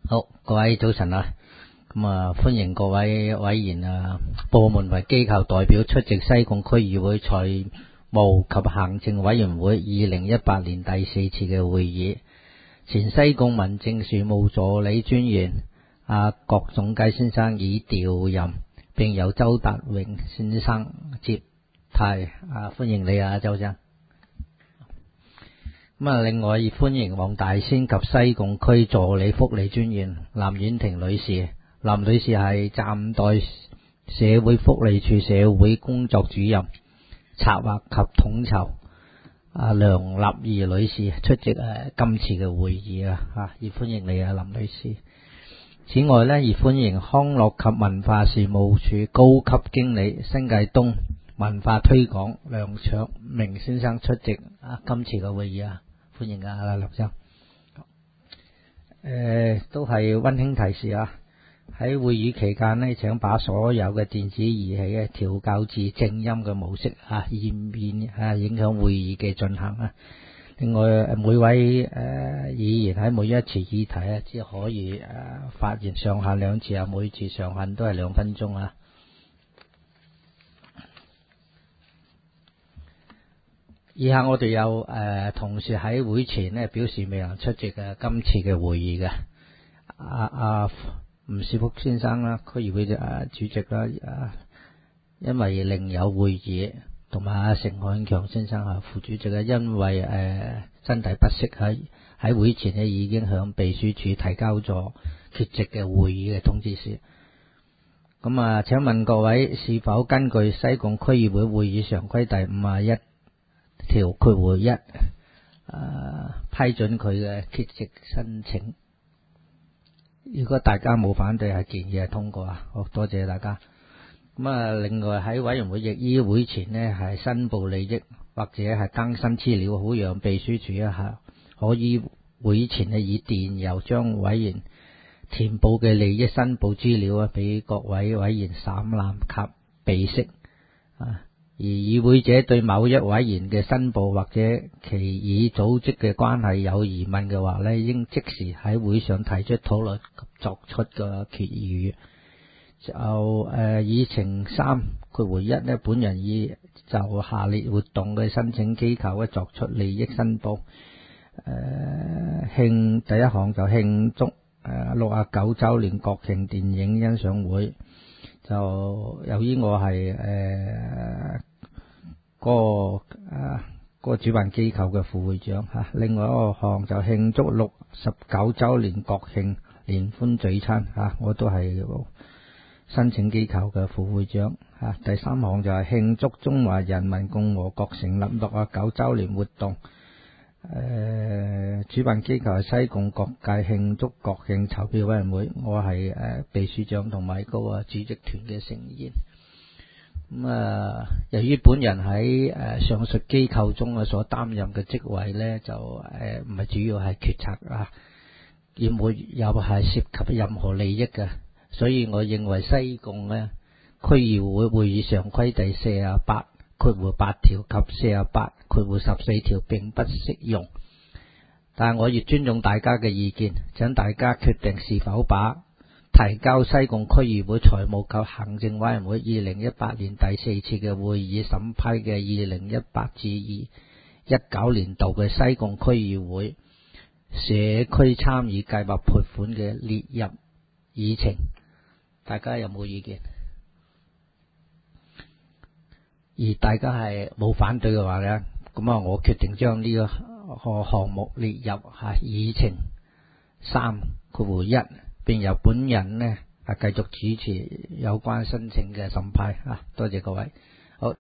好，各位早晨啊！歡迎各位委員部門為機構代表出席西貢區議會財務及行政委員會2018年第4次嘅會議。前西貢民政事務助理專員郭仲基先生已調任，並由周達榮先生接替。歡迎你周生。另外歡迎黃大仙及西貢區助理福利專員藍婉婷女士。藍女士係暫代社會福利署社會工作主任，策劃及統籌。梁立儀女士出席今次嘅會議熱歡迎你林女士。此外熱歡迎康樂及文化事務署高級經理新界東文化推廣梁卓明先生出席今次嘅會議歡迎梁生。都係溫馨提示喺會議期間請把所有嘅電子儀器調校至靜音嘅模式以免影響會議嘅進行另外每位議員喺每一次議題只可以發言上限2次每次上限都係2分鐘以下我哋有同事喺會前表示未能出席今次嘅會議嘅吳士福先生區議會主席因為另有會議，同埋成漢強先生副主席因為身體不適喺會前已經向秘書處提交咗缺席嘅會議嘅通知書。請問各位是否根據西貢區議會會議常規第51條括弧1批准佢嘅缺席申請？如果大家冇反對，建議通過好多謝大家。另外喺委員會亦於會前係申報利益或者係更新資料，好讓秘書處可以會前以電郵將委員填報嘅利益申報資料俾各位委員審覽及備悉而議會者對某一委員嘅申報或者其與組織嘅關係有疑問嘅話應即時喺會上提出討論及作出嘅決議。就議程3括弧1本人已就下列活動嘅申請機構作出利益申報。第一項就慶祝69週年國慶電影欣賞會，就由於我係個主辦機構嘅副會長另外一個項就慶祝69週年國慶聯歡聚餐我都係申請機構嘅副會長第三項就係慶祝中華人民共和國成立69週年活動。主辦機構係西貢各界慶祝國慶籌備委員會，我係秘書長同埋嗰個主席團嘅成員。由於本人喺上述機構中所擔任嘅職位就唔係主要係決策而沒有係涉及任何利益嘅，所以我認為西貢區議會會議常規第48括弧8條及48括弧14條並不適用，但我亦尊重大家嘅意見，請大家決定是否把提交西貢區議會財務及行政委員會2018年第4次嘅會議審批嘅2018至19年度嘅西貢區議會社區參與計劃撥款嘅列入議程。大家有冇意見？而大家係冇反對嘅話咁我決定將呢個項目列入議程3括弧1，並由本人繼續主持有關申請嘅審批多謝各位。